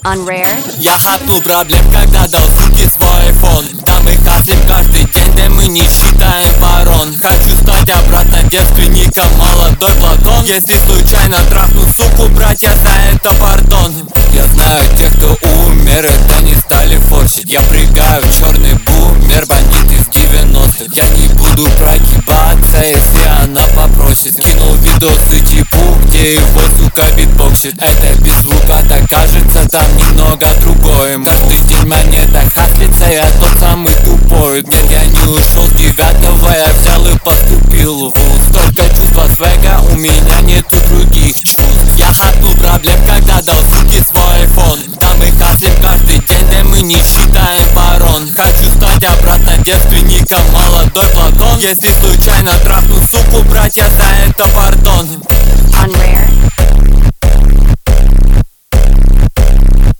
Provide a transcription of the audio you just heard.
on Rare. Я хапнул проблем, когда дал суке свой iPhone. Да мы хаслим каждый день, да мы не считаем ворон. Хочу стать обратно девственником, молодой Платон. Если случайно трахну суку, братья, за это пардон. Я знаю тех, кто умер, это не стали форсить. Я прыгаю в черный бумер, бандит из 90-х. Я не буду прогибаться, если она попросит. Кинул видосы типу, где его сука битбоксит. Это без звука, так кажется, там немного другое. Каждый день монета хаслится, я тот самый тупой. Нет, я не ушел с 9-го, я взял и поступил в вуз. Только чувства свега, у меня нету других чувств. Я хапнул проблем, когда дал суке свой iPhone. Да мы хаслим каждый день, да мы не считаем ворон. Хочу стать обратно девственником, молодой Платон. Если случайно трахну суку, братья, за это пардон.